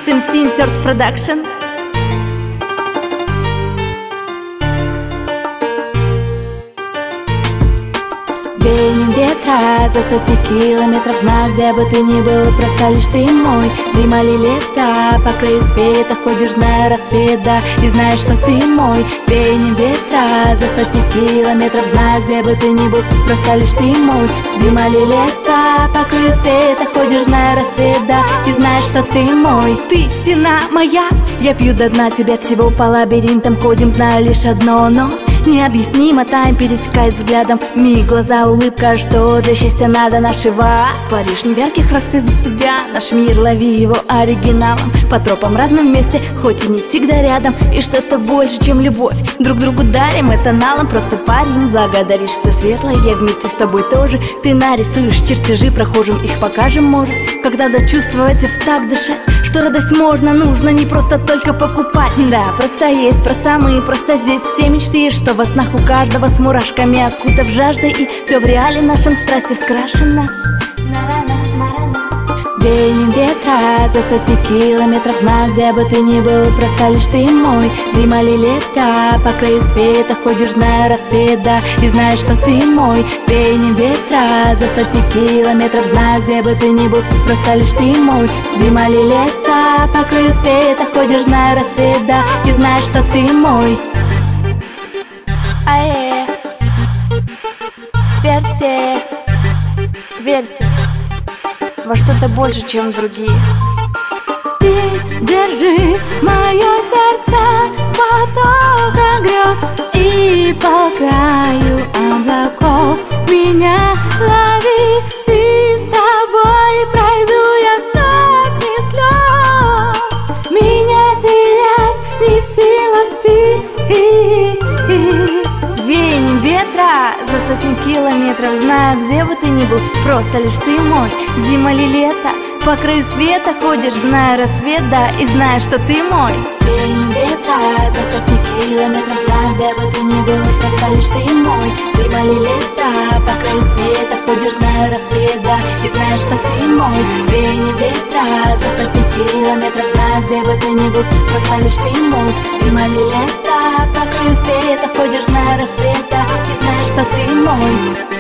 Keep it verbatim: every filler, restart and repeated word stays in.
эм си Insert Production. Веяние ветра за сотни километров, знак, где бы ты ни был, просто лишь ты мой. Зима ли лето, по краю света ходишь, зная рассвет, да, и знаешь, что ты мой. Веяние ветра за сотни километров, знак, где бы ты ни был, просто лишь ты мой. Зима ли лето, по краю света ходишь, зная рассвет, да, и знаешь, что ты мой. Ты стена моя, я пью до дна тебя всего по лабиринтам ходим, знаю лишь одно, но необъяснимо тайм пересекаясь взглядом. Миг, глаза, улыбка, что для счастья надо нашего. Париж не в ярких красках без тебя, наш мир, лови его оригиналом. По тропам разным вместе, хоть и не всегда рядом. И что-то больше, чем любовь, друг другу дарим это налом. Просто парень, благодаришь все светлое, я вместе с тобой тоже. Ты нарисуешь чертежи прохожим, их покажем, может. Когда дочувствовать и в так дышать, что радость можно, нужно не просто только покупать. Да, просто есть, просто мы, просто здесь все мечты, что во снах у каждого с мурашками окутав жаждой, и все в реале нашем страсти скрашено. Веяние ветра за сотни километров, знак, где бы ты ни был, просто лишь ты мой. Зима ли лето, по краю света ходишь, зная рассвет, да, и знаешь, что ты мой. Веяние ветра за сотни километров, знак, где бы ты ни был, просто лишь ты мой. Зима ли лето, по краю света ходишь, зная рассвет, да, и знаешь, что ты мой. Аэ, верьте, верьте во что-то больше, чем другие. Ты держи мое сердце в потоках грез, и по краю облаков меня лови. И с тобой пройду я сотни слез, меня терять не в силах ты. Веяние ветра за сотни километров, знаю, где бы ты ни был, просто лишь ты мой. Зима ли лето, по краю света ходишь, зная рассвет, да, и знаешь, что ты мой. Веяние ветра за сотни километров, знаю, где бы ты ни был, просто лишь ты мой. Зима ли лето, по краю света ходишь, зная рассвет, да, и знаешь, что ты мой. Веяние ветра за сотни километров, знаю, где бы ты ни был, просто лишь ты мой. Зима ли лето, по краю света ходишь, зная рассвет, да, и знаешь, что ты мой.